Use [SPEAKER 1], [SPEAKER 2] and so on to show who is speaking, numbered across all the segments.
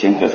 [SPEAKER 1] 先合掌。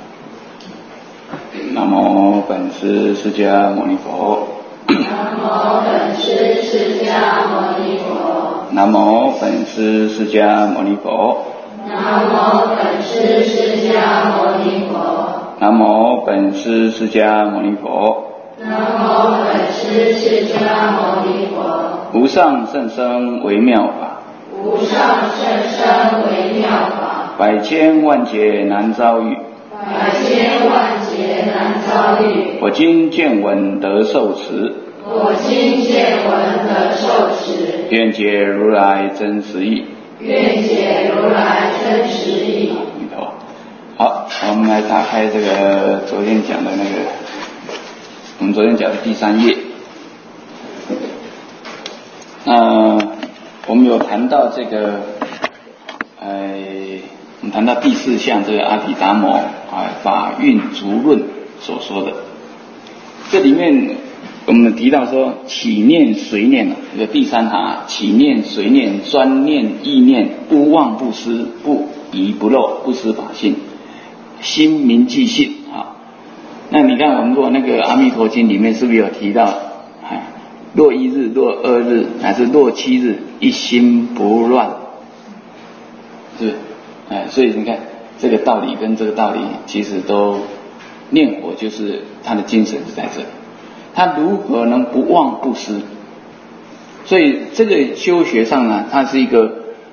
[SPEAKER 1] 南无本师释迦牟尼佛。
[SPEAKER 2] 南无本师释迦牟尼佛。
[SPEAKER 1] 南无本师释迦牟尼佛。
[SPEAKER 2] 南无本师释迦牟尼佛。
[SPEAKER 1] 南无本师释迦牟尼佛。
[SPEAKER 2] 南无本师释迦牟尼佛。
[SPEAKER 1] 无上甚深微妙法，
[SPEAKER 2] 无上甚深微妙法，
[SPEAKER 1] 百千万劫难遭遇，
[SPEAKER 2] 百千万劫难遭遇。
[SPEAKER 1] 我今见闻得受持，
[SPEAKER 2] 我今见闻得受持，
[SPEAKER 1] 愿解如来真实义。
[SPEAKER 2] 愿解如来真实义。
[SPEAKER 1] 好，我们来打开这个昨天讲的那个，我们昨天讲的第3页。我们有谈到这个，我们谈到第4项这个阿毗达摩法运足论所说的，这里面我们提到说起念随念这个第3行，起念随念专念意念不忘不失不遗不漏不失法性心明记性啊。那你看我们若那个阿弥陀经里面是不是有提到若1日若2日乃至若7日一心不乱，是所以你看这个道理跟这个道理其实都念佛就是他的精神是在这里，他如何能不忘不失？所以这个修学上呢，它是一个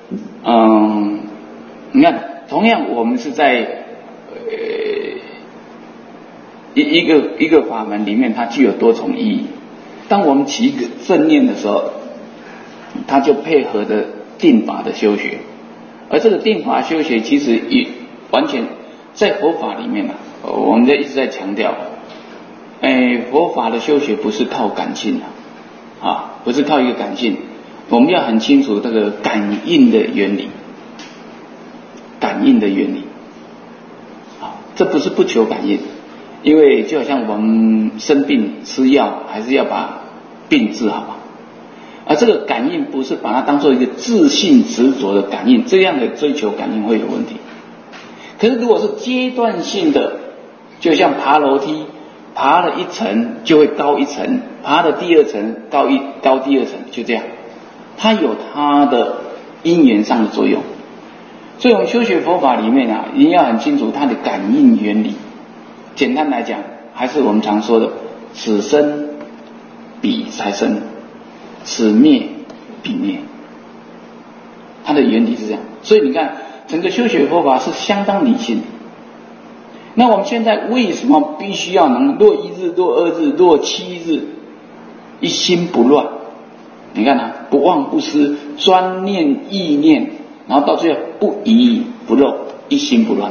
[SPEAKER 1] 你看同样我们是在一个法门里面，它具有多重意义。当我们起一个正念的时候，它就配合的定法的修学，而这个定法修学其实也完全在佛法里面我们一直在强调，佛法的修学不是靠感性不是靠一个感性，我们要很清楚这个感应的原理，感应的原理这不是不求感应，因为就好像我们生病吃药还是要把病治好而这个感应不是把它当作一个自信执着的感应，这样的追求感应会有问题。可是如果是阶段性的，就像爬楼梯，爬了一层就会高一层，爬了第2层高第2层，就这样，它有它的因缘上的作用。所以我们修学佛法里面一定要很清楚它的感应原理。简单来讲，还是我们常说的此生彼才生，此灭彼灭，它的原理是这样。所以你看整个修学佛法是相当理性的。那我们现在为什么必须要能若1日若2日若7日一心不乱？你看不忘不失专念意念，然后到最后不遗不漏一心不乱。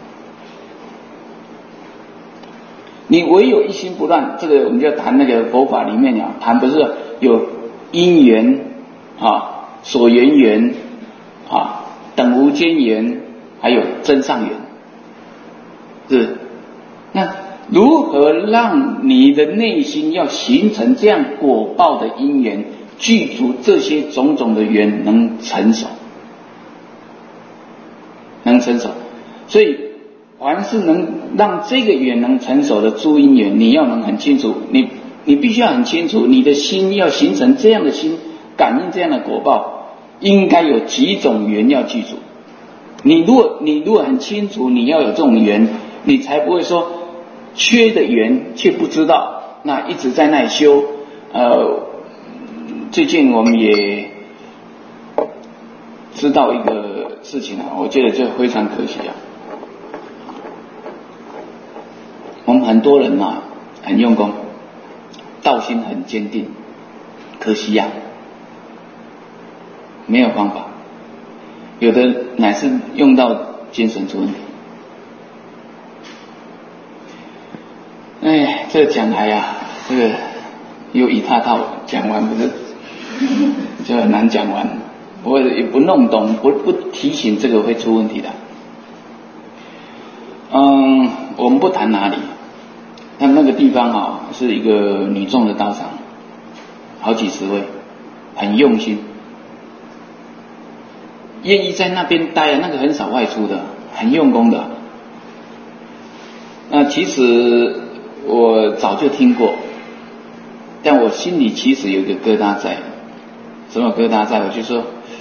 [SPEAKER 1] 你唯有一心不乱，这个我们就谈那个佛法里面谈不是有因缘所缘缘等无间缘，还有真上缘，是。那如何让你的内心要形成这样果报的因缘，具足这些种种的缘能成熟，所以凡是能让这个缘能成熟的诸因缘，你要能很清楚，你必须要很清楚，你的心要形成这样的心，感应这样的果报，应该有几种缘要记住。你如果很清楚你要有这种缘，你才不会说缺的缘却不知道，那一直在那里修。最近我们也知道一个事情我觉得这非常可惜我们很多人很用功，道心很坚定，可惜没有方法，有的乃是用到精神出问题。这个讲来这个又一大套讲完，不是就很难讲完，我也不弄懂，不提醒这个会出问题的。我们不谈哪里，但那个地方是一个女众的道场，好几十位，很用心，愿意在那边待那个很少外出的，很用功的。 其实我早就听过，但我心里其实有个疙瘩在。什么疙瘩在？我就说，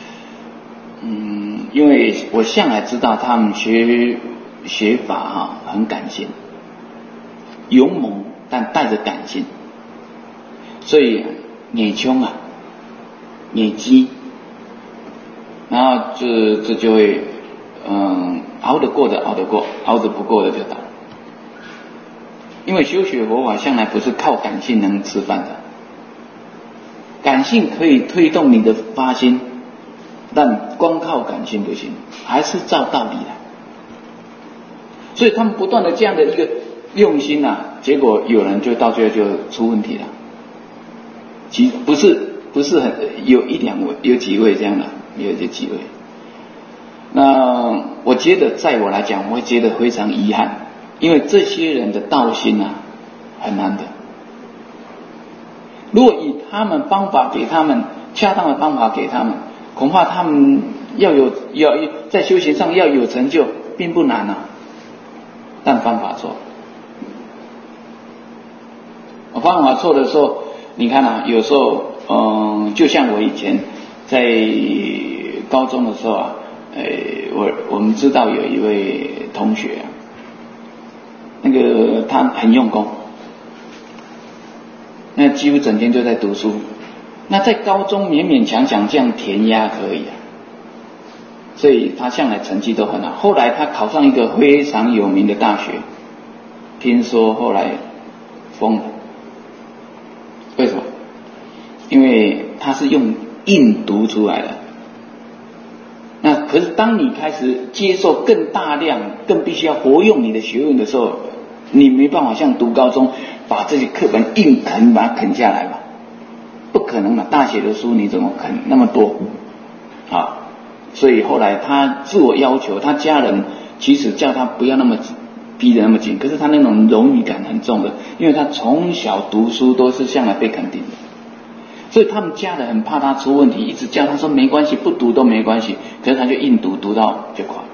[SPEAKER 1] 因为我向来知道他们学法很感性，勇猛但带着感性，所以眼穷眼鸡，然后这就会熬得过的熬得过，熬得不过的就倒。因为修学佛法向来不是靠感性能吃饭的，感性可以推动你的发心，但光靠感性不行，还是照道理来。所以他们不断的这样的一个用心结果有人就到最后就出问题了。其实不是很有有几位这样的，有几位。那我觉得在我来讲，我会觉得非常遗憾，因为这些人的道心很难得。如果以他们方法给他们恰当的方法给他们，恐怕他们要在修行上要有成就并不难但方法错。方法错的时候，你看有时候就像我以前在高中的时候我们知道有一位同学那个他很用功，那几乎整天就在读书，那在高中勉勉强强这样填鸭可以所以他向来成绩都很好。后来他考上一个非常有名的大学，听说后来疯了。为什么？因为他是用硬读出来的。那可是当你开始接受更大量更必须要活用你的学问的时候，你没办法像读高中把这些课本硬啃把它啃下来吧，不可能大学的书你怎么啃那么多所以后来他自我要求，他家人其实叫他不要那么逼得那么紧，可是他那种荣誉感很重的，因为他从小读书都是向来被肯定的，所以他们家人很怕他出问题，一直叫他说没关系，不读都没关系，可是他就硬读，读到就垮。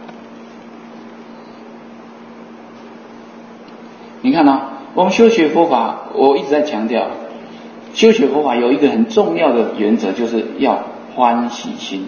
[SPEAKER 1] 你看我们修学佛法，我一直在强调，修学佛法有一个很重要的原则，就是要欢喜心。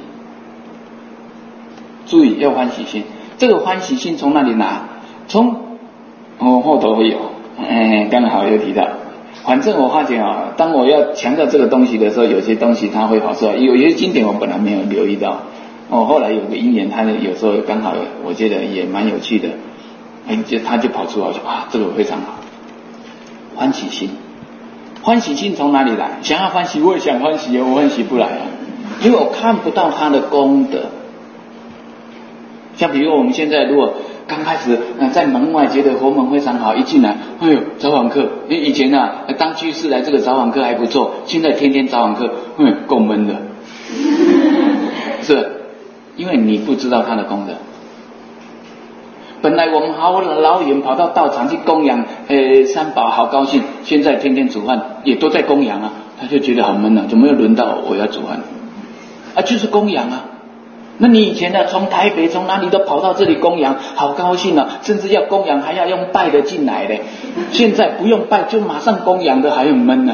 [SPEAKER 1] 注意要欢喜心，这个欢喜心从哪里拿？从后头会有，刚好有提到。反正我发现当我要强调这个东西的时候，有些东西它会跑出来，有些经典我本来没有留意到，后来有个因缘，它有时候刚好我觉得也蛮有趣的，它就跑出来，我说这个非常好。欢喜心，欢喜心从哪里来？想要欢喜，我也想欢喜我欢喜不来因为我看不到它的功德。像比如我们现在如果刚开始在门外觉得佛门非常好，一进来早晚课，以前当居士来这个早晚课还不错，现在天天早晚课够闷的是因为你不知道它的功德。本来我们好老远跑到道场去供养三宝，好高兴，现在天天煮饭也都在供养他就觉得好闷怎么又轮到我要煮饭就是供养那你以前从台北从哪里都跑到这里供养，好高兴甚至要供养还要用拜的进来的，现在不用拜就马上供养的还很闷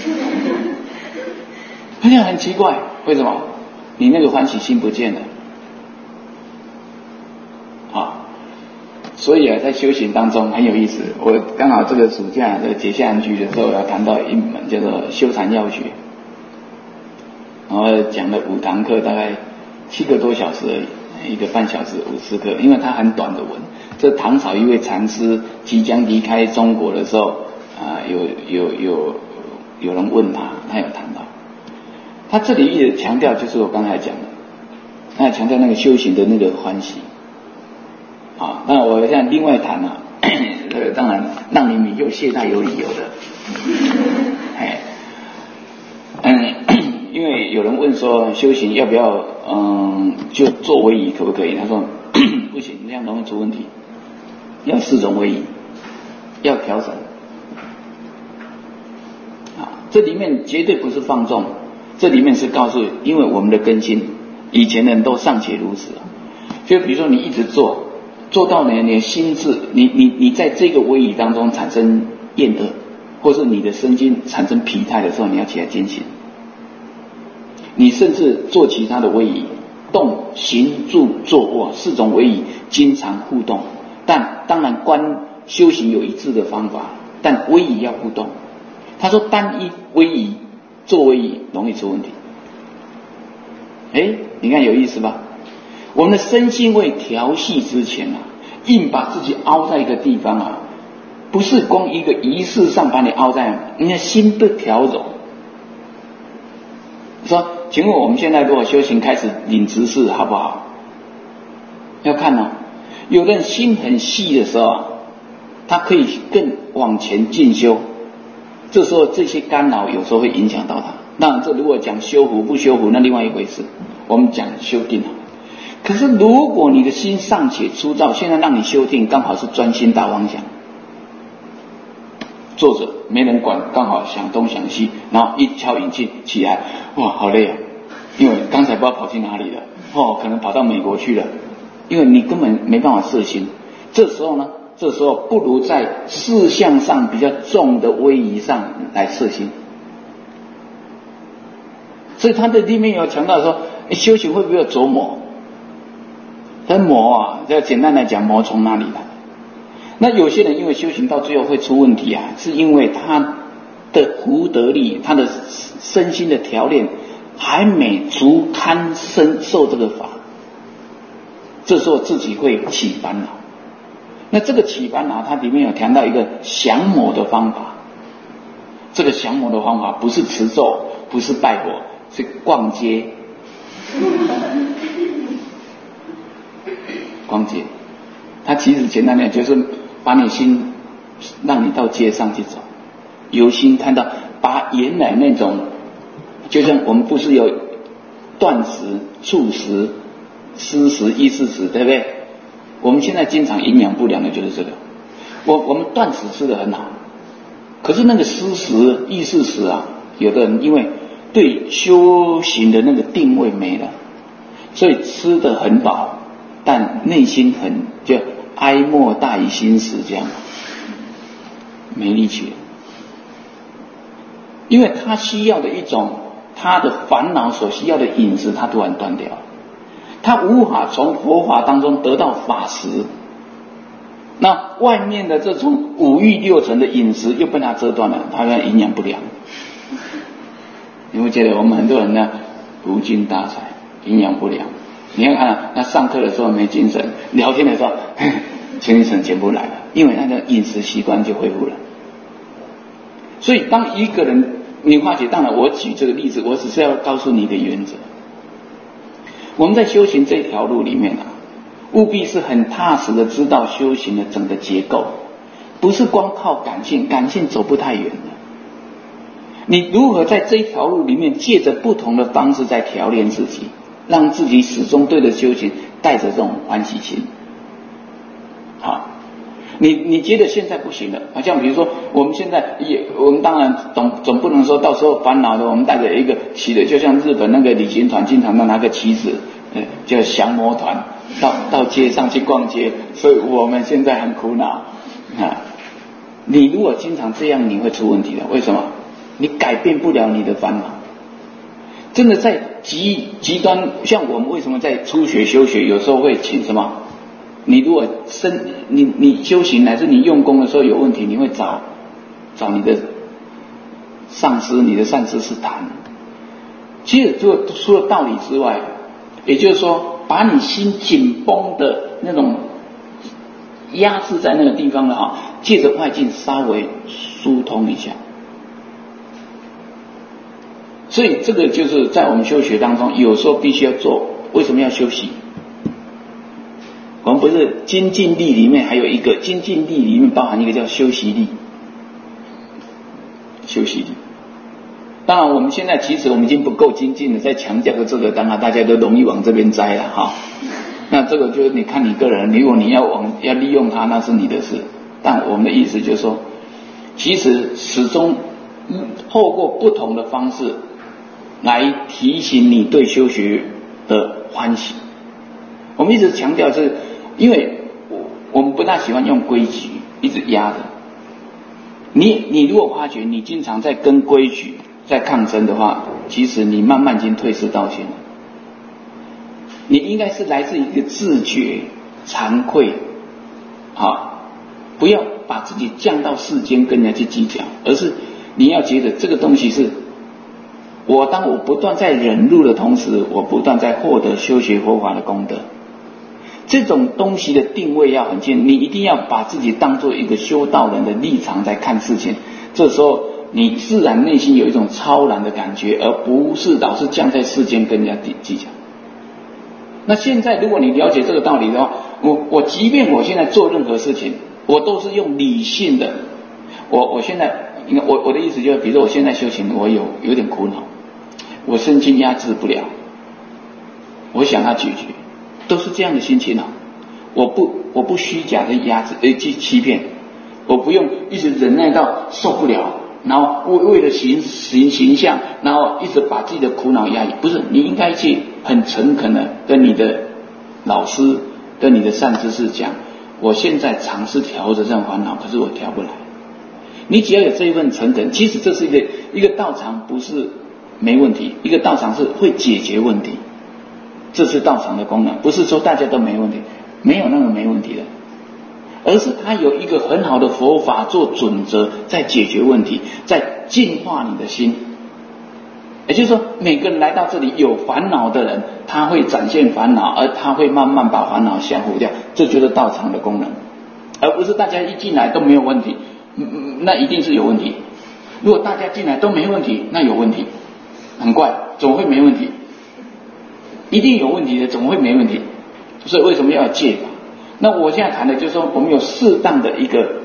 [SPEAKER 1] 这样很奇怪，为什么？你那个欢喜心不见了所以在修行当中很有意思。我刚好这个暑假在结下安居的时候要谈到一门叫做修禅要诀，然后讲了5堂课，大概7个多小时而已，1个半小时50课，因为它很短的文。这唐朝一位禅师即将离开中国的时候有人问他有谈到，他这里一直强调就是我刚才讲的，他强调那个修行的那个欢喜那我现在另外谈当然让你们又懈怠有理由的因为有人问说修行要不要就做威仪可不可以？他说不行，那样容易出问题，要4种威仪，要调整这里面绝对不是放纵，这里面是告诉，因为我们的根性以前的人都尚且如此就比如说你一直做做到你的心智，你在这个威仪当中产生厌恶，或是你的身心产生疲态的时候，你要起来进行。你甚至做其他的威仪，动、行、住、坐、卧4种威仪经常互动，但当然修行有一致的方法，但威仪要互动。他说单一威仪做威仪容易出问题。你看有意思吧？我们的身心未调息之前啊，硬把自己凹在一个地方啊，不是光一个仪式上把你凹在，你的心不调柔。说，请问我们现在如果修行开始领执事好不好？要看哦，有的人心很细的时候啊，他可以更往前进修，这时候这些干扰有时候会影响到他。当然，这如果讲修福不修福，那另外一回事。我们讲修定啊。可是如果你的心尚且粗糙，现在让你修定，刚好是专心大方向，坐着没人管，刚好想东想西，然后一敲引磬起来，哇，好累啊！因为刚才不知道跑去哪里了，可能跑到美国去了，因为你根本没办法摄心。这时候不如在事项上比较重的威仪上来摄心。所以他的里面有强调说，修行会不会有着魔？但魔啊，要简单来讲，魔从哪里来？那有些人因为修行到最后会出问题啊，是因为他的福德力，他的身心的调练还没足堪受这个法，这时候自己会起烦恼。那这个起烦恼，它里面有谈到一个降魔的方法。这个降魔的方法不是持咒，不是拜佛，是逛街。逛街，它其实简单点就是把你心让你到街上去走，由心看到，把原来那种，就像我们不是有断食、触食、施食、意识食，对不对？我们现在经常营养不良的就是这个。我们断食吃得很好，可是那个施食、意识食啊，有的人因为对修行的那个定位没了，所以吃得很饱，但内心就哀莫大于心死，这样没力气了。因为他需要的一种他的烦恼所需要的饮食，他突然断掉了，他无法从佛法当中得到法食。那外面的这种五欲六尘的饮食又被他遮断了，他营养不良。你会觉得我们很多人呢无精打采，营养不良。你要看他上课的时候没精神，聊天的时候精神全部来了，因为那个饮食习惯就恢复了。所以当一个人，你发觉，当然我举这个例子，我只是要告诉你一个原则。我们在修行这条路里面啊，务必是很踏实的知道修行的整个结构，不是光靠感性，感性走不太远的。你如何在这条路里面借着不同的方式在调炼自己，让自己始终对着修行带着这种欢喜心。好，你觉得现在不行了，好像比如说我们现在我们当然总不能说到时候烦恼的我们带着一个旗的，就像日本那个旅行团经常拿个旗子，叫降魔团，到街上去逛街，所以我们现在很苦恼啊。你如果经常这样，你会出问题的。为什么？你改变不了你的烦恼。真的在极端，像我们为什么在初学修学有时候会请什么？你如果你修行乃至你用功的时候有问题，你会找你的上师、你的善知识谈。其实除了道理之外，也就是说，把你心紧绷的那种压制在那个地方的哈，借着外境稍微疏通一下。所以这个就是在我们修学当中，有时候必须要做。为什么要休息？我们不是精进力里面还有一个精进力里面包含一个叫休息力。休息力。当然我们现在其实我们已经不够精进了，在强调的这个，当然大家都容易往这边栽了哈。那这个就是你看你个人，如果你要利用它，那是你的事。但我们的意思就是说，其实始终透过不同的方式来提醒你对修学的欢喜。我们一直强调是，因为我们不大喜欢用规矩一直压着。你如果发觉你经常在跟规矩在抗争的话，其实你慢慢已经退失道心了。你应该是来自一个自觉、惭愧，不要把自己降到世间跟人家去计较，而是你要觉得这个东西是当我不断在忍辱的同时，我不断在获得修学佛法的功德。这种东西的定位要很清，你一定要把自己当作一个修道人的立场在看事情，这时候你自然内心有一种超然的感觉，而不是老是降在世间跟人家计较。那现在如果你了解这个道理的话，我即便我现在做任何事情，我都是用理性的。我现在我的意思就是，比如说我现在修行，我有点苦恼，我身心压制不了，我想要解决，都是这样的心情啊。我不虚假的压制欺骗，我不用一直忍耐到受不了，然后为了形象，然后一直把自己的苦恼压抑。不是，你应该去很诚恳的跟你的老师、跟你的善知识讲，我现在尝试调着这种烦恼，可是我调不来。你只要有这一份诚恳，其实这是一个道场，不是没问题，一个道场是会解决问题，这是道场的功能，不是说大家都没问题，没有那个没问题的，而是它有一个很好的佛法做准则，在解决问题，在净化你的心。也就是说，每个人来到这里有烦恼的人，他会展现烦恼，而他会慢慢把烦恼降服掉，这就是道场的功能，而不是大家一进来都没有问题，那一定是有问题。如果大家进来都没问题，那有问题，很怪，怎么会没问题？一定有问题的，怎么会没问题？所以为什么要戒法？那我现在谈的就是说，我们有适当的一个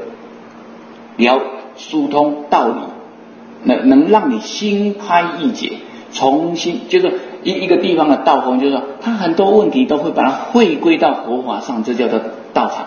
[SPEAKER 1] 疏通道理，能让你心开意解，重新就是一个地方的道风，就是说他很多问题都会把它汇归到佛法上，这叫做道场，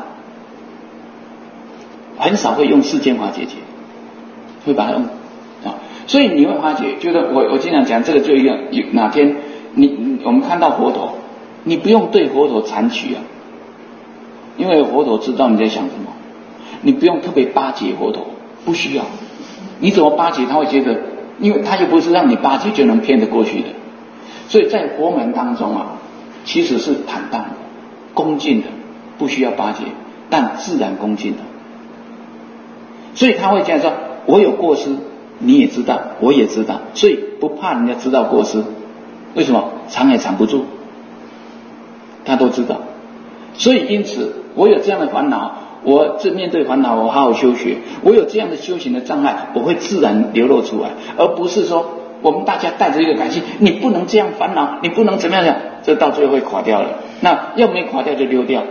[SPEAKER 1] 很少会用世间法解决，会把它用所以你会发觉，就是我经常讲这个，就一样，哪天我们看到佛陀，你不用对佛陀残取啊，因为佛陀知道你在想什么，你不用特别巴结佛陀，不需要。你怎么巴结他会觉得，因为他又不是让你巴结就能骗得过去的。所以在佛门当中啊，其实是坦荡的、恭敬的，不需要巴结，但自然恭敬的。所以他会这样说，我有过失你也知道，我也知道，所以不怕人家知道过失。为什么？藏也藏不住，他都知道。所以因此我有这样的烦恼，我面对烦恼我好好修学，我有这样的修行的障碍，我会自然流露出来，而不是说我们大家带着一个感性，你不能这样烦恼，你不能怎么样，这到最后会垮掉了。那要没垮掉就溜掉，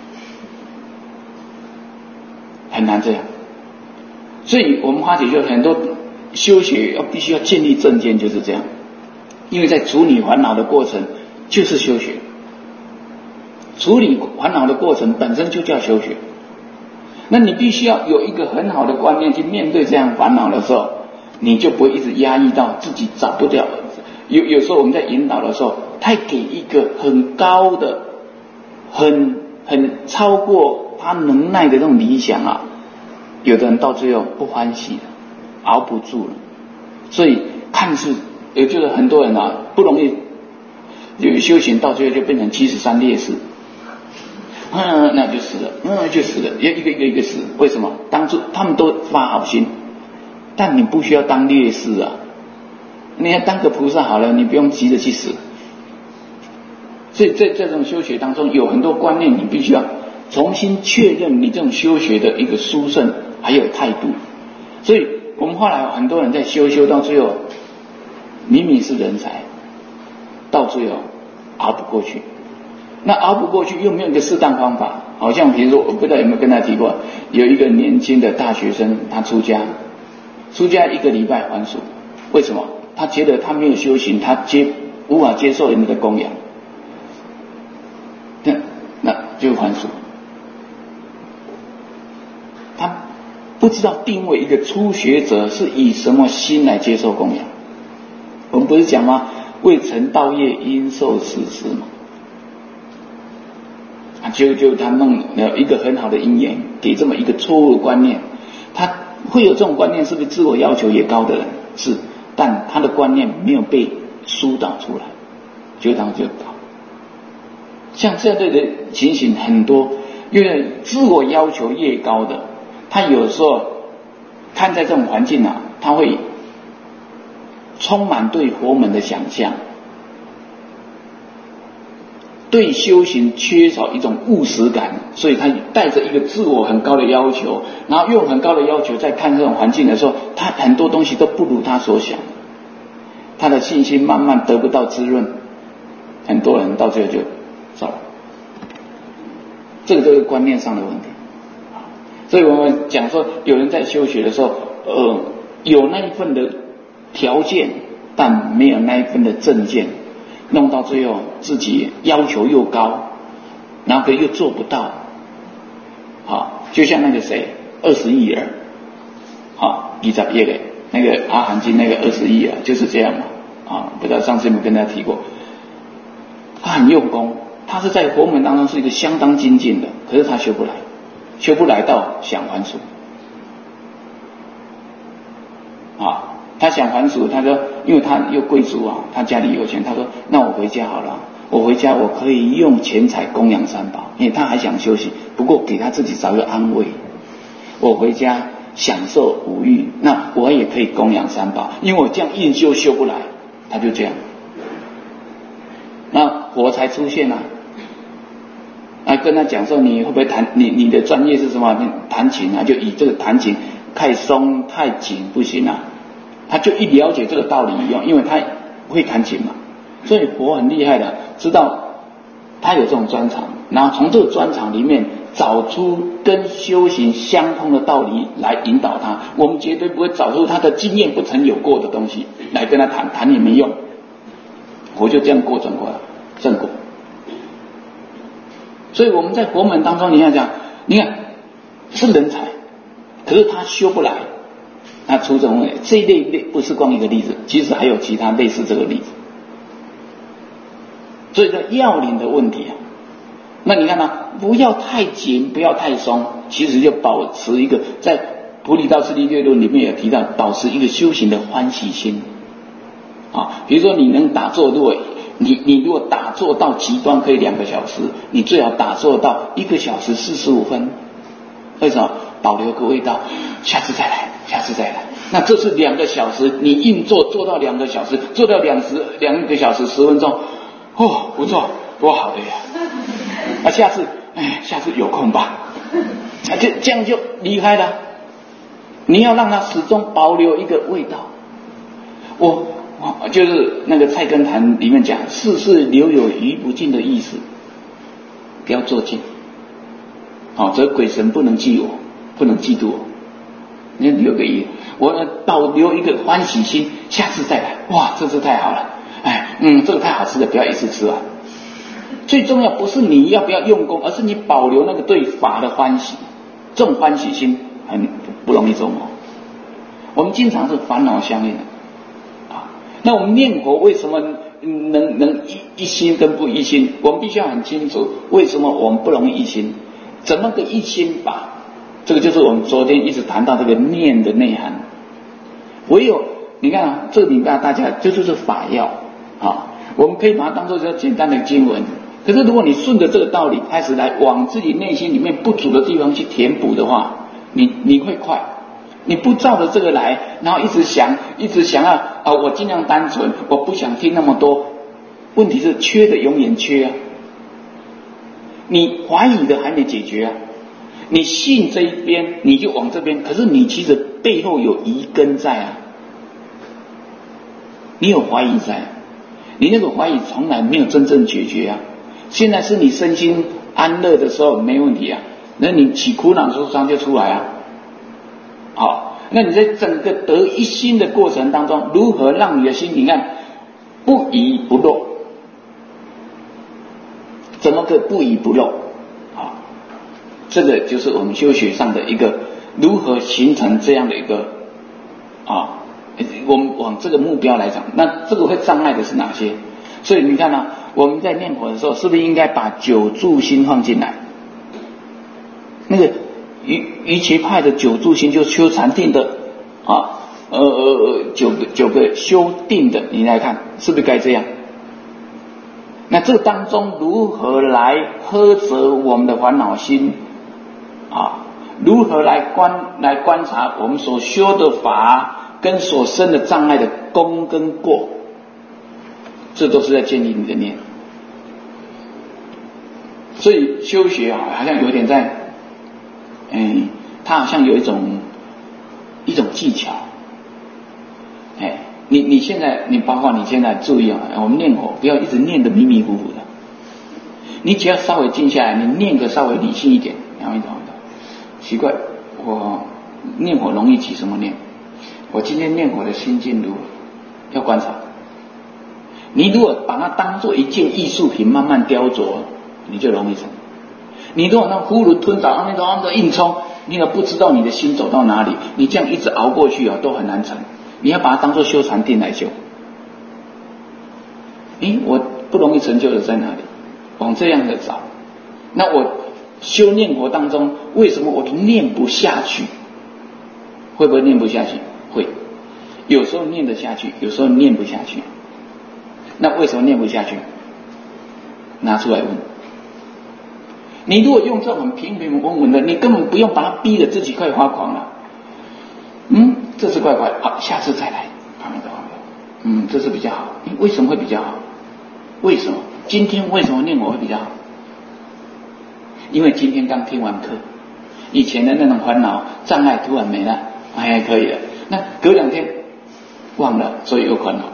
[SPEAKER 1] 很难这样。所以我们发觉就很多修学必须要建立正见，就是这样。因为在处理烦恼的过程就是修学，处理烦恼的过程本身就叫修学。那你必须要有一个很好的观念去面对这样烦恼的时候，你就不会一直压抑到自己找不掉。有时候我们在引导的时候，太给一个很高的、很超过他能耐的这种理想啊，有的人到最后不欢喜了，熬不住了。所以看似也就是很多人啊不容易有修行，到最后就变成73烈士。那就死了，就死了，一个死。为什么？当初他们都发好心，但你不需要当烈士啊，你要当个菩萨好了，你不用急着去死。所以在这种修学当中，有很多观念你必须要重新确认你这种修学的一个殊胜还有态度。所以我们后来很多人在修到最后，明明是人才，到最后熬不过去。那熬不过去又没有一个适当方法，好像比如说我不知道有没有跟他提过，有一个年轻的大学生，他出家1个礼拜还俗。为什么？他觉得他没有修行，他无法接受人的供养，那就还俗。他不知道定位一个初学者是以什么心来接受供养。我们不是讲吗？未成道业应受此时吗？ 就他弄了一个很好的因缘，给这么一个错误的观念。他会有这种观念，是不是自我要求也高的人？是，但他的观念没有被疏导出来，就当就倒。像这类的情形很多，因为自我要求越高的，他有时候看在这种环境啊，他会充满对佛门的想象，对修行缺少一种务实感，所以他带着一个自我很高的要求，然后用很高的要求在看这种环境的时候，他很多东西都不如他所想，他的信心慢慢得不到滋润，很多人到最后就走了。这个就是观念上的问题。所以我们讲说，有人在修学的时候，有那一份的条件，但没有那一份的正见，弄到最后自己要求又高，然后又做不到。好，就像那个谁，20亿人，好，20亿的那个阿含经那个20亿啊，就是这样嘛。啊，不知道上次有没有跟大家提过，他很用功，他是在佛门当中是一个相当精进的，可是他修不来到想还俗。啊，他想还俗，他说，因为他又贵族啊，他家里有钱，他说，那我回家好了，我回家我可以用钱财供养三宝，因为他还想休息，不过给他自己找个安慰。我回家享受五欲，那我也可以供养三宝，因为我这样硬修不来，他就这样。那佛才出现啊，跟他讲说你会不会弹，你的专业是什么？弹琴啊，就以这个弹琴太松太紧不行啊，他就一了解这个道理一样，因为他会弹琴嘛，所以佛很厉害的，知道他有这种专长，然后从这个专长里面找出跟修行相通的道理来引导他。我们绝对不会找出他的经验不曾有过的东西来跟他谈也没用。佛就这样过正过来，正果。所以我们在佛门当中，你看是人才，可是他修不来，他出这种这一类不是光一个例子，其实还有其他类似这个例子。所以说要领的问题啊，那你看不要太紧，不要太松，其实就保持一个在《菩提道次第略论》里面也提到，保持一个修行的欢喜心啊。比如说你能打坐，如果你如果打坐到极端可以2个小时，你最好打坐到1个小时45分。为什么？保留个味道，下次再来。那这是2个小时，你硬做到2个小时，做到2个小时10分钟，不错，多好的呀！下次有空吧，这样就离开了。你要让它始终保留一个味道。我就是那个《菜根谭》里面讲，事事留有余不尽的意思，不要做尽。则鬼神不能记我，不能嫉妒我。你留个余，我保留一个欢喜心，下次再来。哇，这次太好了，这个太好吃了，不要一次吃完。最重要不是你要不要用功，而是你保留那个对法的欢喜，这种欢喜心很不容易做梦。我们经常是烦恼相应的。那我们念佛为什么能一心跟不一心？我们必须要很清楚，为什么我们不容易一心？怎么个一心法？这个就是我们昨天一直谈到这个念的内涵。唯有你看这里面大家这就是法要我们可以把它当作是简单的经文。可是如果你顺着这个道理开始来往自己内心里面不足的地方去填补的话，你会快。你不照着这个来，然后一直想要我尽量单纯，我不想听那么多。问题是缺的永远缺啊，你怀疑的还没解决啊，你信这一边你就往这边，可是你其实背后有疑根在啊，你有怀疑在，你那个怀疑从来没有真正解决啊。现在是你身心安乐的时候没问题啊，那你起苦恼受伤就出来啊。好，那你在整个得一心的过程当中，如何让你的心你看不疑不漏？怎么个不疑不漏？这个就是我们修学上的一个如何形成这样的一个我们往这个目标来讲，那这个会障碍的是哪些？所以你看我我们在念佛的时候，是不是应该把九住心放进来？那个瑜伽派的九住心，就修禅定的啊，九个修定的，你来看是不是该这样？那这当中如何来呵责我们的烦恼心啊？如何来观察我们所修的法跟所生的障碍的功跟过？这都是在建立你的念。所以修学好像有点在，它好像有一种技巧。你现在，你包括你现在注意我们念佛不要一直念得迷迷糊糊的，你只要稍微静下来，你念得稍微理性一点，然后你懂。奇怪，我念佛容易起什么念？我今天念佛的心境如何？要观察。你如果把它当作一件艺术品慢慢雕琢，你就容易成。你如果那囫囵吞枣那种硬冲，你也不知道你的心走到哪里，你这样一直熬过去都很难成。你要把它当作修禅定来修。我不容易成就的在哪里？往这样的找。那我修念佛当中，为什么我念不下去？会不会念不下去？会，有时候念得下去，有时候念不下去。那为什么念不下去？拿出来问。你如果用这种很平平稳稳的，你根本不用把它逼得自己快发狂了。这次怪怪，好，下次再来，旁边的，这次比较好。为什么会比较好？为什么？今天为什么念佛会比较好？因为今天刚听完课，以前的那种烦恼障碍突然没了，可以了。那隔2天忘了，所以又烦恼。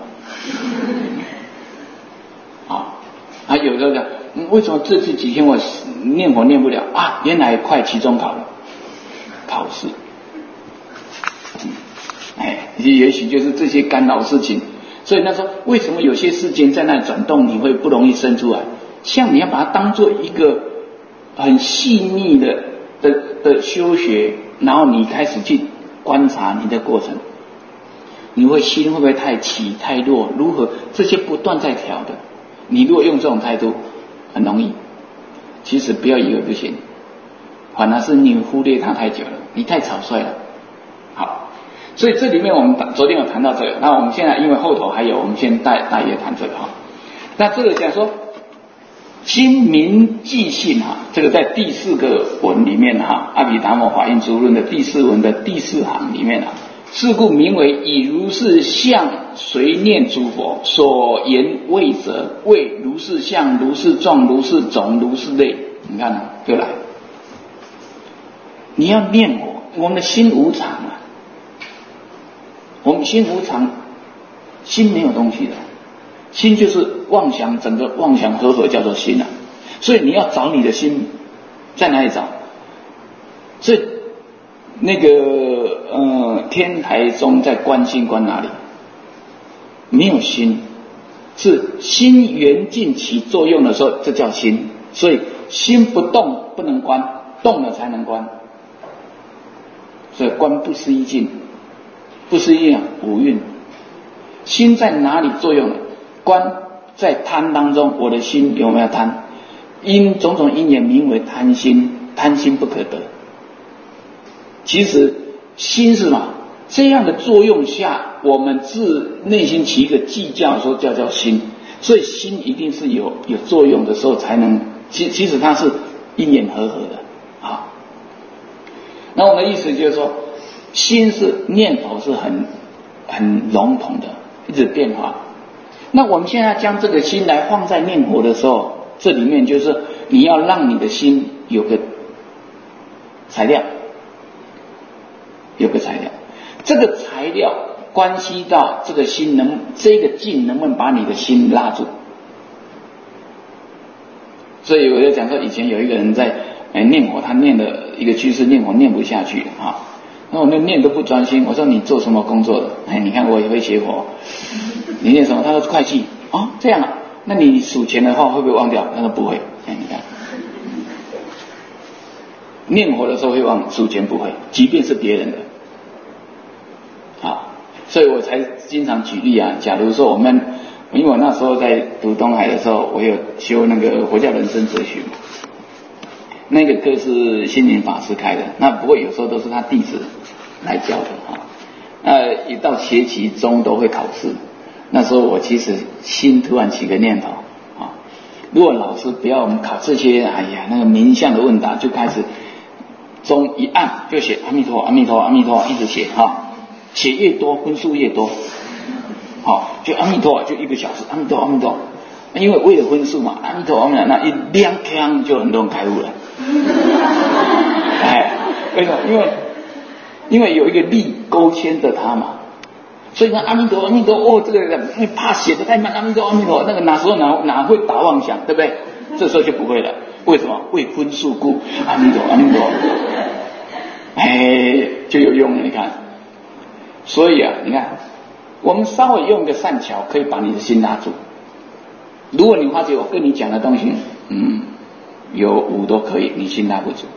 [SPEAKER 1] 有时候讲，为什么这次几天我念佛念不了啊？原来快期中考了，考试。也许就是这些干扰事情。所以那时候为什么有些事情在那转动，你会不容易生出来？像你要把它当做一个很细腻的修学，然后你开始去观察你的过程，你心会不会太起太落？如何这些不断在调的？你如果用这种态度，很容易。其实不要以为不行，反而是你忽略它太久了，你太草率了。好，所以这里面我们昨天有谈到这个，那我们现在因为后头还有，我们先大约谈这个哈。那这个讲说心明即性这个在第4个文里面阿毗达摩法印足论的第4文的第4行里面是故名为以如是相随念诸佛所言位者，为如是相如是状如是种如是类。你看就来，你要念我们的心无常我们心无常，心没有东西的，心就是妄想，整个妄想合合叫做心所以你要找你的心在哪里找？所以那个天台宗在观心观哪里？没有心，是心缘尽起作用的时候，这叫心。所以心不动不能观，动了才能观。所以观不思议境，不思议五蕴。心在哪里作用了？观在贪当中，我的心有没有贪？因种种因缘名为贪心，贪心不可得。其实心是什么？这样的作用下，我们自内心起一个计较，说叫心。所以心一定是有作用的时候才能，其实它是因缘和合的。好，那我们的意思就是说，心是念头是很笼统的，一直变化。那我们现在将这个心来放在念佛的时候，这里面就是你要让你的心有个材料，这个材料关系到这个心这个境能不能把你的心拉住。所以我就讲说，以前有一个人在念佛，他念的一个居士念佛念不下去那我念都不专心。我说你做什么工作的？你看我也会学佛，你念什么？他说会计。这样那你数钱的话会不会忘掉？他说不会。你看念佛的时候会忘，数钱不会，即便是别人的。所以我才经常举例假如说我们因为我那时候在读东海的时候，我有修那个佛教人生哲学，那个课是心灵法师开的，那不过有时候都是他弟子来教的一到学期中都会考试，那时候我其实心突然起个念头如果老师不要我们考这些那个名相的问答，就开始钟一按就写阿弥陀阿弥陀阿弥陀，一直写写越多分数越多就阿弥陀就1个小时阿弥陀阿弥陀，因为为了分数嘛，阿弥陀阿弥陀那一两枪就很多人开悟了为什么？因为有一个力勾牵着他嘛，所以呢阿弥陀阿弥陀这个怕写得太慢，阿弥陀阿弥陀那个哪时候哪会打妄想，对不对？这时候就不会了，为什么？为分数故，阿弥陀阿弥陀就有用了，你看。所以你看我们稍微用个善巧可以把你的心拉住。如果你发觉我跟你讲的东西有5都可以，你心拉不住，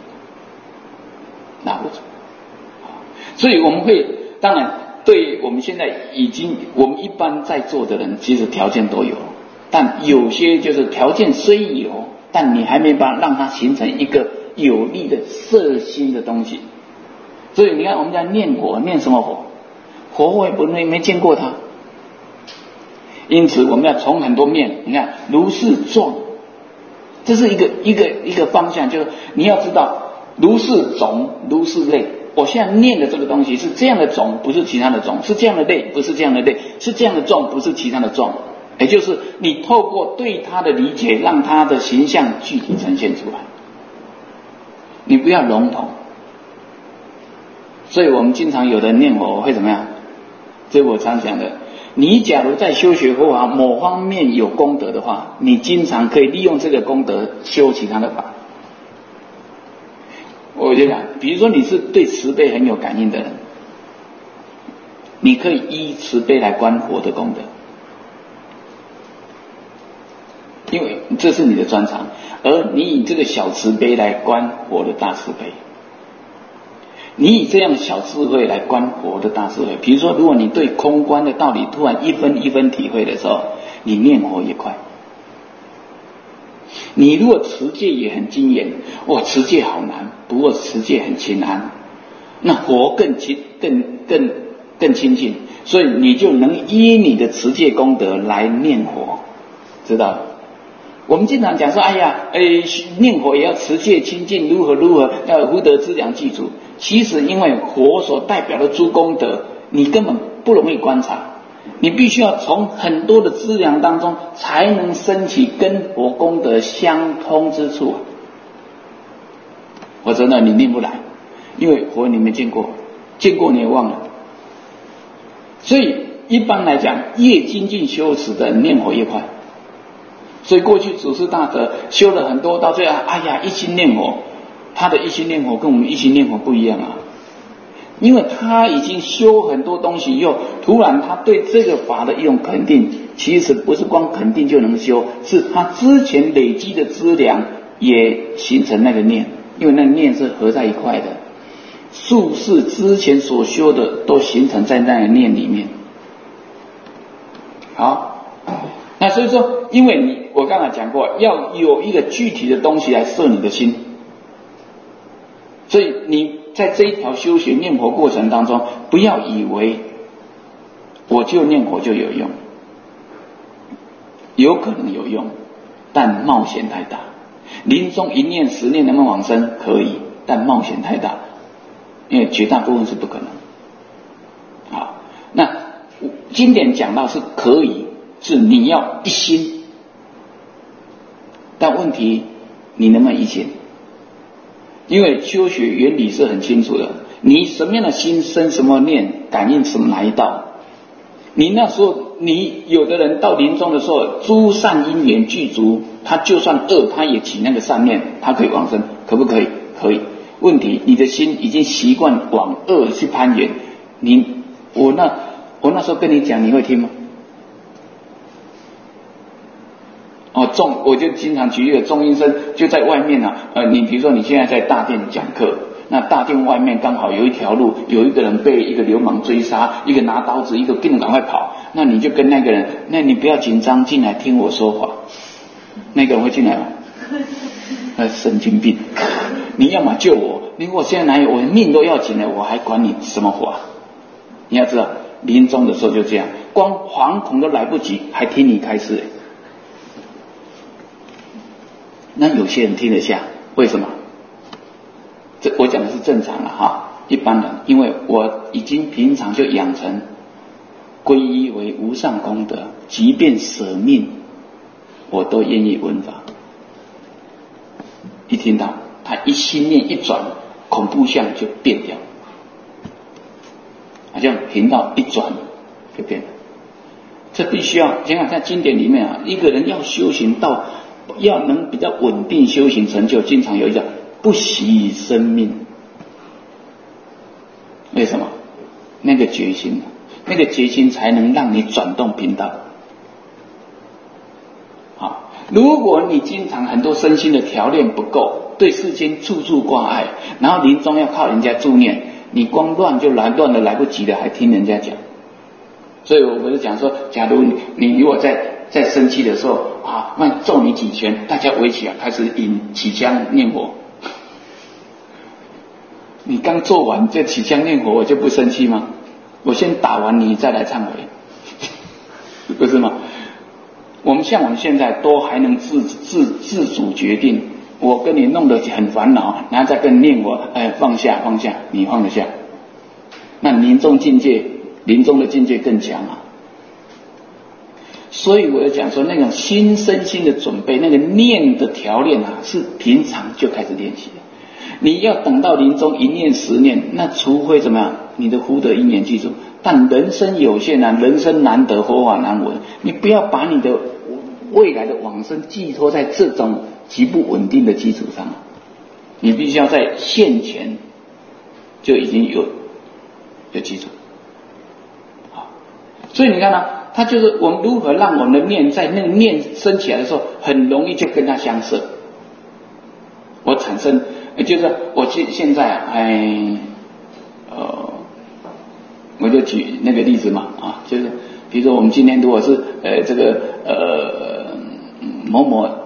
[SPEAKER 1] 所以我们会，当然对我们现在我们一般在座的人其实条件都有，但有些就是条件虽有，但你还没办法让它形成一个有力的摄心的东西。所以你看我们在念佛，念什么佛？佛我也没见过它，因此我们要从很多面，你看如是状，这是一个方向，就是你要知道如是种如是类。我现在念的这个东西是这样的种，不是其他的种，是这样的类，不是这样的类，是这样的状，不是其他的状。也就是你透过对它的理解，让它的形象具体呈现出来，你不要笼统。所以我们经常有的念佛会怎么样？这我常讲的，你假如在修学佛法某方面有功德的话，你经常可以利用这个功德修其他的法。我就讲，比如说你是对慈悲很有感应的人，你可以依慈悲来观佛的功德，因为这是你的专长，而你以这个小慈悲来观佛的大慈悲，你以这样的小智慧来观佛的大智慧。比如说如果你对空观的道理突然一分一分体会的时候，你念佛也快。你如果持戒也很精研，持戒好难，不过持戒很清安，那佛更亲近，所以你就能依你的持戒功德来念佛，知道了？我们经常讲说念佛也要持戒清净，如何要有福德资粮具足。其实因为佛所代表的诸功德你根本不容易观察，你必须要从很多的资粮当中才能升起跟佛功德相通之处，否则呢你念不来，因为佛你没见过你也忘了。所以一般来讲，越精进修持的念佛越快。所以过去祖师大德修了很多，到最后一心念佛，他的一心念佛跟我们一心念佛不一样因为他已经修很多东西以后，突然他对这个法的一种肯定，其实不是光肯定就能修，是他之前累积的资粮也形成那个念，因为那个念是合在一块的，术士之前所修的都形成在那个念里面。好，那所以说，因为我刚才讲过，要有一个具体的东西来摄你的心，所以你在这一条修学念佛过程当中，不要以为我就念佛就有用，有可能有用，但冒险太大。临终1念10念能不能往生？可以，但冒险太大，因为绝大部分是不可能。好，那经典讲到是可以，是你要一心，但问题你能不能一心？因为修学原理是很清楚的，你什么样的心生什么念，感应什么哪一道。你那时候，你有的人到临终的时候，诸善因缘具足，他就算恶，他也起那个善念，他可以往生，可不可以？可以。问题你的心已经习惯往恶去攀缘，我那时候跟你讲，你会听吗？我就经常举一个中阴身，就在外面你比如说你现在在大殿讲课，那大殿外面刚好有一条路，有一个人被一个流氓追杀，一个拿刀子，一个跟着赶快跑那你就跟那个人，那你不要紧张，进来听我说法。那个人会进来吗？神经病！你要么救我，如果现在哪有我命都要紧了，我还管你什么法？你要知道，临终的时候就这样，光惶恐都来不及，还听你开示。那有些人听得下，为什么？这我讲的是正常了哈，一般人，因为我已经平常就养成皈依为无上功德，即便舍命，我都愿意闻法。一听到他一心念一转，恐怖相就变掉，好像频道一转就变了。这必须要想想在经典里面啊，一个人要修行到要能比较稳定修行成就，经常有一叫不惜生命。为什么？那个决心，那个决心才能让你转动频道。好，如果你经常很多身心的调练不够，对世间处处挂碍，然后临终要靠人家助念，你光乱就乱的来不及了，还听人家讲。所以我不是讲说，假如你如果在生气的时候啊，那揍你几拳，大家围起来开始起香念佛。你刚做完就起香念佛，我就不生气吗？我先打完你再来忏悔，不是吗？我们现在都还能自主决定，我跟你弄得很烦恼，然后再跟你念我，放下，你放得下，那临终的境界更强啊。所以我要讲说，那种身心的准备，那个念的调练啊，是平常就开始练习的。你要等到临终1念10念，那除非怎么样，你的福德因缘记住。但人生有限啊，人生难得，佛法难闻，你不要把你的未来的往生寄托在这种极不稳定的基础上，你必须要在现前就已经有基础。好，所以你看啊，它就是我们如何让我们的念在那个念升起来的时候，很容易就跟它相摄。我产生，就是我现在我就举那个例子嘛啊，就是比如说我们今天如果是某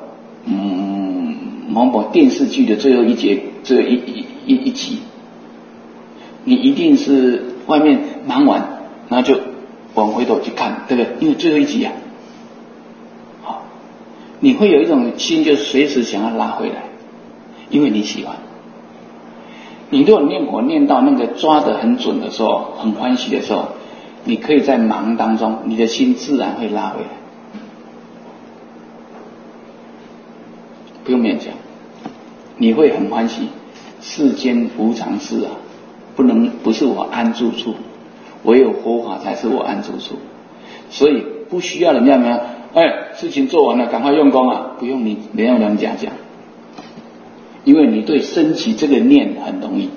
[SPEAKER 1] 某电视剧的最后一节，最后一集，你一定是外面忙完，然后就往回头去看，对不对？因为最后一集啊，好，你会有一种心，就随时想要拉回来，因为你喜欢。你如果念佛念到那个抓得很准的时候，很欢喜的时候，你可以在忙当中，你的心自然会拉回来，不用勉强，你会很欢喜。世间无常事啊，不是我安住处，唯有佛法才是我安住处。所以不需要人家怎么样，事情做完了赶快用功啊，不用人家讲。因为你对升起这个念很容易，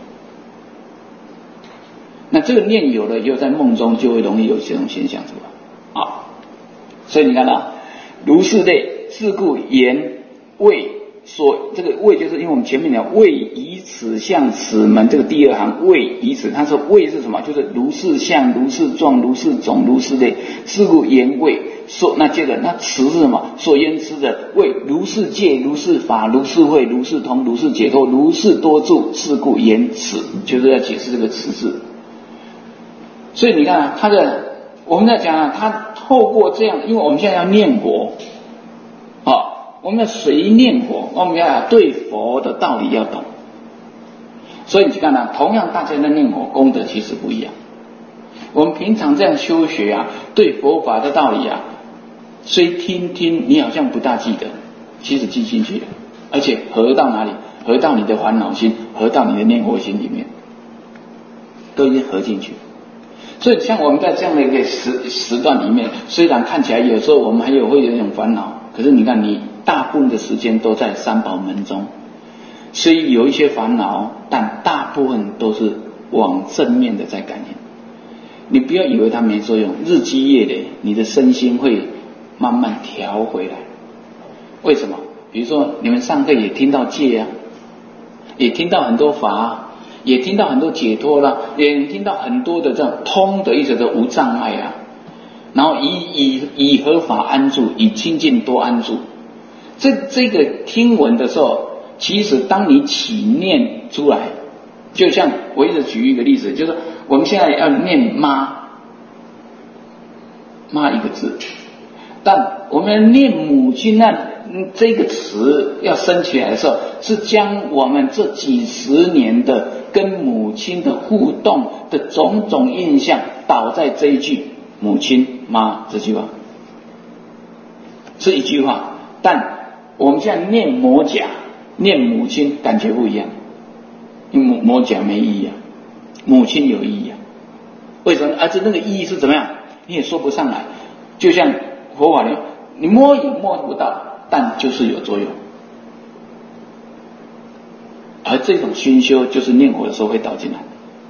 [SPEAKER 1] 那这个念有了以后，在梦中就会容易有这种现象出来啊。所以你看到如是类，是故言谓说，这个谓就是因为我们前面讲谓以此相此门，这个第二行谓以此，他说谓是什么？就是如是相、如是状、如是种、如是类，是故言谓。说那接着那此是什么？所言之的谓如是界、如是法、如是慧、如是通、如是解脱、如是多住，是故言此，就是要解释这个此字。所以你看啊，我们在讲啊，他透过这样，因为我们现在要念佛我们要随念佛，我们要对佛的道理要懂。所以你看啊，同样大家的念佛功德其实不一样。我们平常这样修学啊，对佛法的道理啊，虽听你好像不大记得，其实记进去了，而且合到哪里？合到你的烦恼心，合到你的念佛心里面，都已经合进去。所以像我们在这样的一个时段里面，虽然看起来有时候我们会有一种烦恼，可是你看你大部分的时间都在三宝门中，虽有一些烦恼，但大部分都是往正面的在感应。你不要以为它没作用，日积月累，你的身心会慢慢调回来。为什么？比如说你们上课也听到戒啊，也听到很多法，也听到很多解脱啦，也听到很多的这种通的意思的无障碍啊。 然后以合法安住，以清净多安住。这个听闻的时候，其实当你起念出来，就像我一直举一个例子，就是我们现在要念妈一个字，但我们念母亲这个词要升起来的时候，是将我们这几十年的跟母亲的互动的种种印象导在这一句母亲妈这句话，是一句话。但我们现在念摩甲念母亲感觉不一样，因为摩甲没意义啊，母亲有意义啊。为什么？而且那个意义是怎么样你也说不上来，就像佛法里你摸也摸不到，但就是有作用。而这种熏修就是念佛的时候会导进来。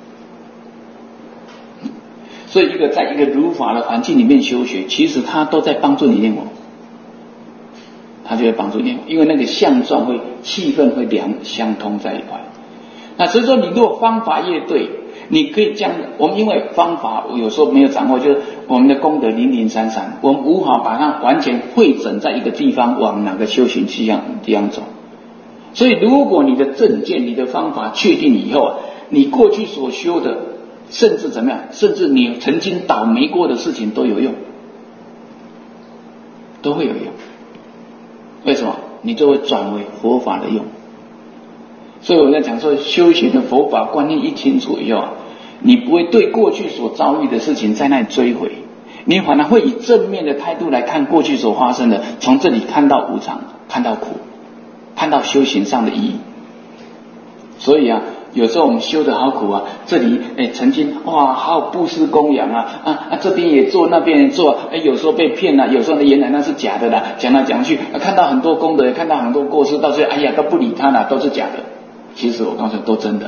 [SPEAKER 1] 所以在一个如法的环境里面修学，其实它都在帮助你念佛，它就会帮助念佛，因为那个相状会气氛会相通在一块。那所以说你如果方法越对，你可以将我们因为方法有时候没有掌握，就是我们的功德零零散散，我们无法把它完全汇整在一个地方往哪个修行地方走。所以如果你的正见你的方法确定以后，你过去所修的甚至怎么样，甚至你曾经倒霉过的事情都有用，都会有用。为什么？你就会转为佛法的用。所以我在讲说，修行的佛法观念一清楚以后，你不会对过去所遭遇的事情在那里追悔，你反而会以正面的态度来看过去所发生的，从这里看到无常，看到苦，看到修行上的意义。所以有时候我们修得好苦啊，这里曾经好布施供养这边也做那边也做，有时候被骗了，有时候原来那是假的啦，讲来讲去看到很多功德，看到很多过失，到最后都不理他了，都是假的。其实我告诉你都真的，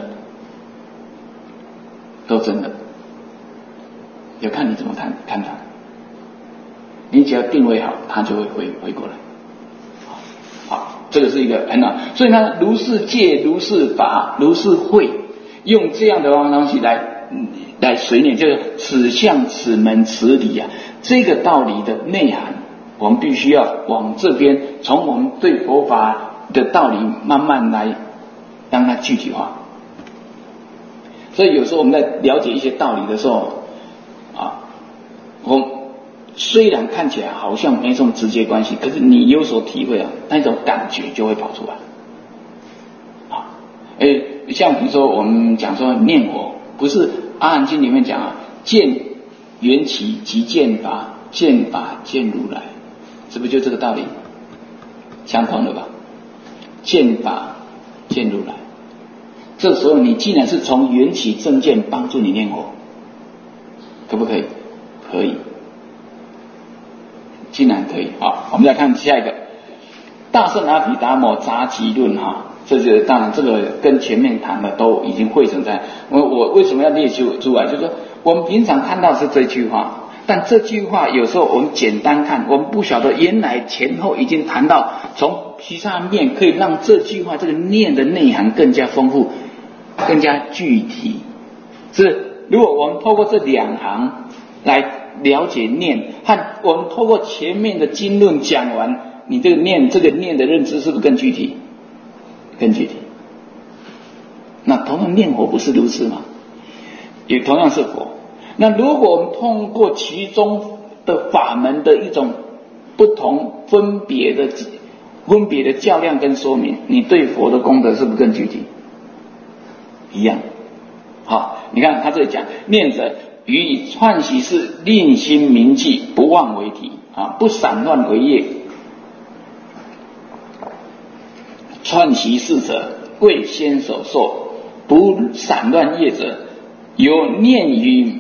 [SPEAKER 1] 都真的，就看你怎么看它。你只要定位好，它就会回过来。好，这个是一个很好。所以呢，如是戒，如是法，如是慧，用这样的东西来随念，就是此相此门此理这个道理的内涵，我们必须要往这边，从我们对佛法的道理慢慢来让它具体化。所以有时候我们在了解一些道理的时候我虽然看起来好像没什么直接关系，可是你有所体会那种感觉就会跑出来。像比如说我们讲说念佛，不是阿含经里面讲见缘起即见法，见法见如来，是不是就这个道理？相同的吧？见法见如来，这时候你既然是从缘起正见帮助你念佛，可不可以？可以，竟然可以。好，我们再看下一个大圣阿毗达摩杂集论这就当然这个跟前面谈的都已经汇成在我为什么要列出来，就是说我们平常看到是这句话，但这句话有时候我们简单看，我们不晓得原来前后已经谈到，从其他面可以让这句话这个念的内涵更加丰富，更加具体。是如果我们透过这两行来了解念，和我们透过前面的经论讲完，你这个念的认知是不是更具体？更具体。那同样念佛不是如此吗？也同样是佛。那如果我们通过其中的法门的一种不同分别的较量跟说明，你对佛的功德是不是更具体？一样。好，你看他这里讲念者予以串习事，令心铭记，不忘为体不散乱为业。串习事者贵先手受，不散乱业者由念于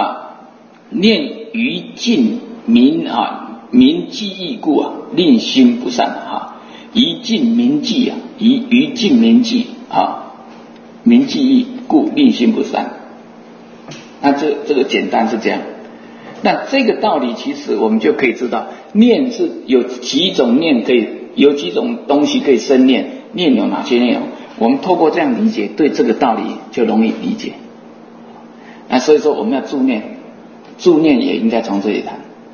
[SPEAKER 1] 尽铭记忆故令心不散于尽铭记于尽铭记铭记忆故令心不散。那这个简单是这样。那这个道理其实我们就可以知道，念是有几种念可以，有几种东西可以生念，念有哪些内容，我们透过这样理解，对这个道理就容易理解。那所以说我们要助念也应该从这里谈。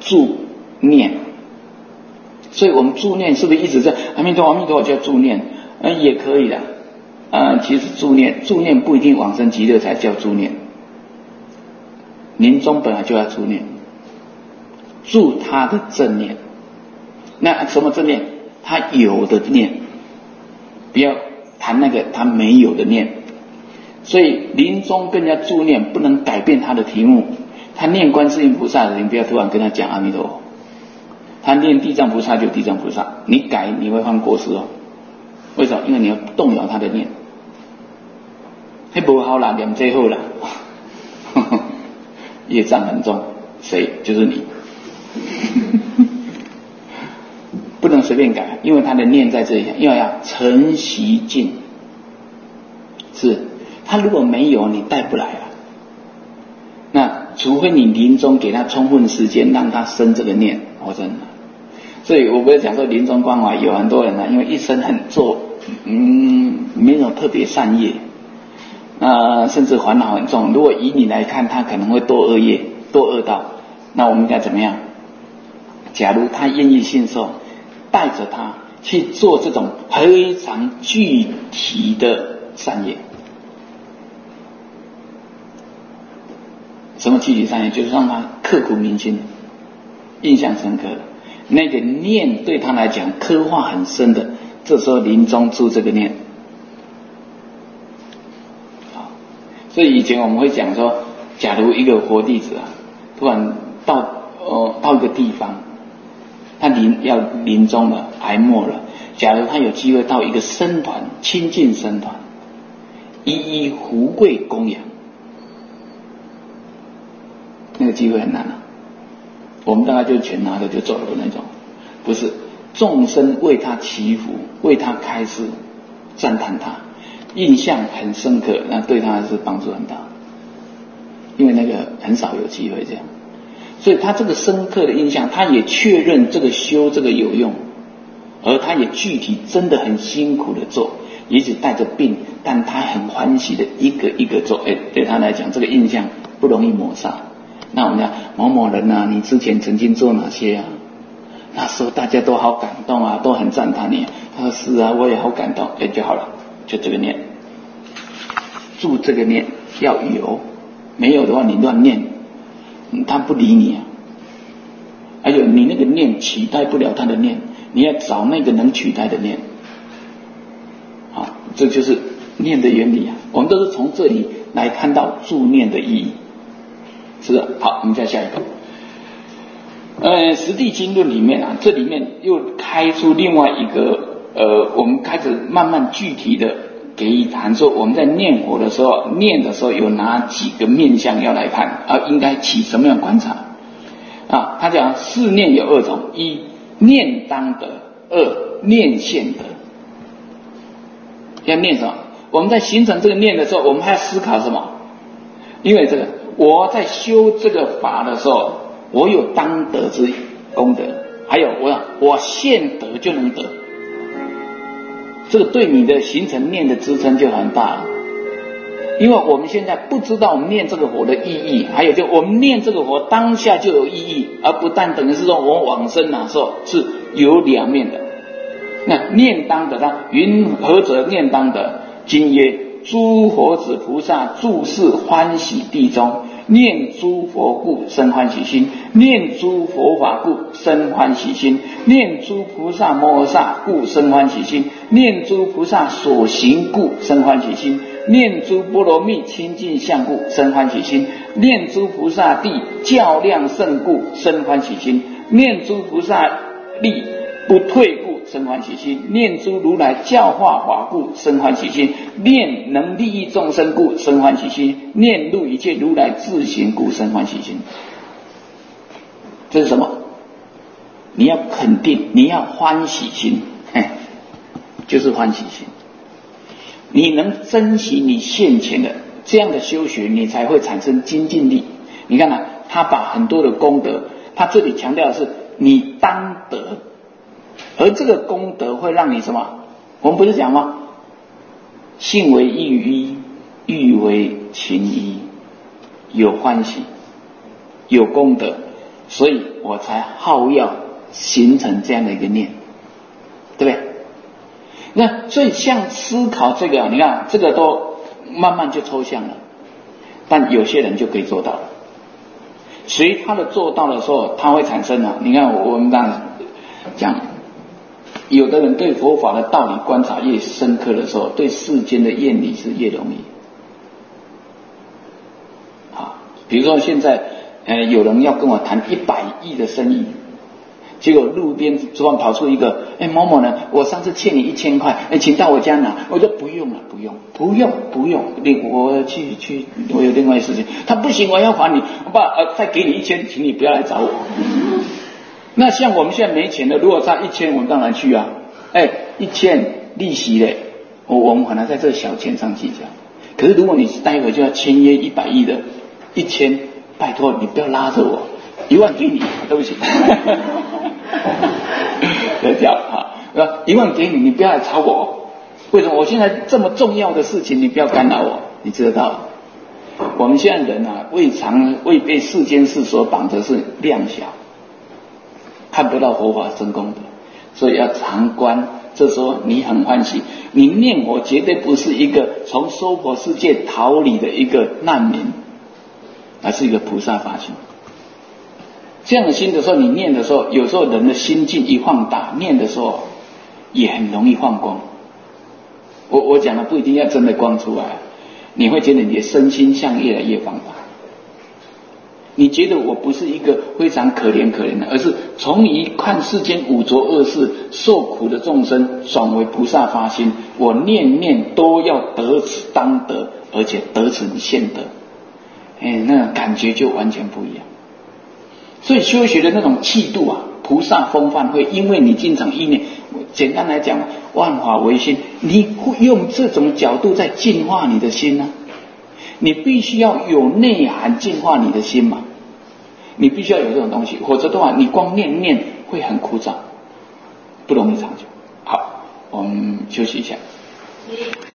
[SPEAKER 1] 助念。所以我们助念是不是一直在阿弥陀佛阿弥陀佛叫助念？也可以的。其实助念不一定往生极乐才叫助念，临终本来就要助念，助他的正念。那什么正念？他有的念，不要谈那个他没有的念。所以临终跟人家助念不能改变他的题目。他念观世音菩萨的人，不要突然跟他讲阿弥陀佛。他念地藏菩萨就地藏菩萨，你改你会犯过失哦。为什么？因为你要动摇他的念。那不好啦，念最后啦，业障很重，谁？就是你。不能随便改，因为他的念在这里，要承习尽。是，他如果没有，你带不来了。那除非你临终给他充分时间，让他生这个念，真的。所以我不是讲说临终关怀，有很多人因为一生很做，没有特别善业，甚至烦恼很重。如果以你来看，他可能会多恶业、多恶道。那我们应该怎么样？假如他愿意信受，带着他去做这种非常具体的善业。什么具体善业？就是让他刻骨铭心，印象深刻的那个念，对他来讲刻画很深的。这时候临终助这个念。所以以前我们会讲说，假如一个活弟子突然到一个地方，他要临终了，癌末了。假如他有机会到一个僧团，亲近僧团，一一福贵供养，那个机会很难我们大概就钱拿着就走了那种，不是众生为他祈福，为他开示，赞叹他，印象很深刻，那对他是帮助很大，因为那个很少有机会这样。所以他这个深刻的印象，他也确认这个修这个有用，而他也具体真的很辛苦的做，也许带着病，但他很欢喜的一个一个做。对他来讲，这个印象不容易抹杀。那我们讲某某人你之前曾经做哪些那时候大家都好感动都很赞叹你。他说是我也好感动。就好了，就这个念，助这个念要有，没有的话你乱念，他不理你还有你那个念取代不了他的念，你要找那个能取代的念。好，这就是念的原理我们都是从这里来看到助念的意义。是的，好，我们再下一个。实地经论里面这里面又开出另外一个我们开始慢慢具体的给予谈说，我们在念佛的时候，念的时候有哪几个面向要来看应该起什么样观察他讲四念有二种：一念当得，二念现得。要念什么？我们在形成这个念的时候，我们还要思考什么？因为这个我在修这个法的时候，我有当得之功德，还有我现得就能得，这个对你的形成念的支撑就很大了。因为我们现在不知道我们念这个佛的意义，还有就我们念这个佛当下就有意义，而不但等于是说我往生哪时候，是有两面的。那念当得，他云何者念当得？今曰诸佛子菩萨住世欢喜地中，念诸佛故生欢喜心，念诸佛法故生欢喜心，念诸菩萨摩诃萨故生欢喜心，念诸菩萨所行故生欢喜心，念诸波罗蜜清净相故生欢喜心，念诸菩萨地较量胜故生欢喜心，念诸菩萨力不退故生欢喜心，念诸如来教化法故生欢喜心，念能利益众生故生欢喜心，念入一切如来自行故生欢喜心。这是什么？你要肯定，你要欢喜心，就是欢喜心。你能珍惜你现前的这样的修学，你才会产生精进力。你看他把很多的功德，他这里强调的是你当得，而这个功德会让你什么？我们不是讲吗？信为欲依，欲为情依，有欢喜，有功德， 所以我才好要形成这样的一个念，对不对？那所以像思考这个，你看这个都慢慢就抽象了，但有些人就可以做到了。随他的做到的时候，他会产生你看我们刚才讲，有的人对佛法的道理观察越深刻的时候，对世间的厌离是越容易。比如说现在有人要跟我谈100亿的生意，结果路边突然跑出一个某某呢，我上次欠你1000块，请到我家拿。我说不用了，不用，我去我有另外的事情。他不行，我要还你，再给你1000，请你不要来找我。那像我们现在没钱的，如果差1000，我们当然去啊。1000利息嘞，我们可能在这小钱上计较。可是如果你待会就要签约100亿的，1000，拜托你不要拉着我，1万给你，对不起。这样1万给你，你不要来吵我。为什么？我现在这么重要的事情，你不要干扰我。你知道，我们现在人未被世间事所绑着是量小，看不到佛法真功德，所以要常观。这时候你很欢喜，你念佛绝对不是一个从娑婆世界逃离的一个难民，而是一个菩萨发心。这样的心的时候，你念的时候，有时候人的心境一放大，念的时候也很容易放光。我讲的不一定要真的光出来，你会觉得你的身心相越来越放大。你觉得我不是一个非常可怜的，而是从一看世间五浊恶世受苦的众生，转为菩萨发心，我念念都要得此当得，而且得此现得。那感觉就完全不一样。所以修学的那种气度菩萨风范会因为你经常意念。简单来讲，万法唯心，你用这种角度在净化你的心呢？你必须要有内涵净化你的心嘛，你必须要有这种东西，否则的话你光念会很枯燥，不容易长久。好，我们休息一下。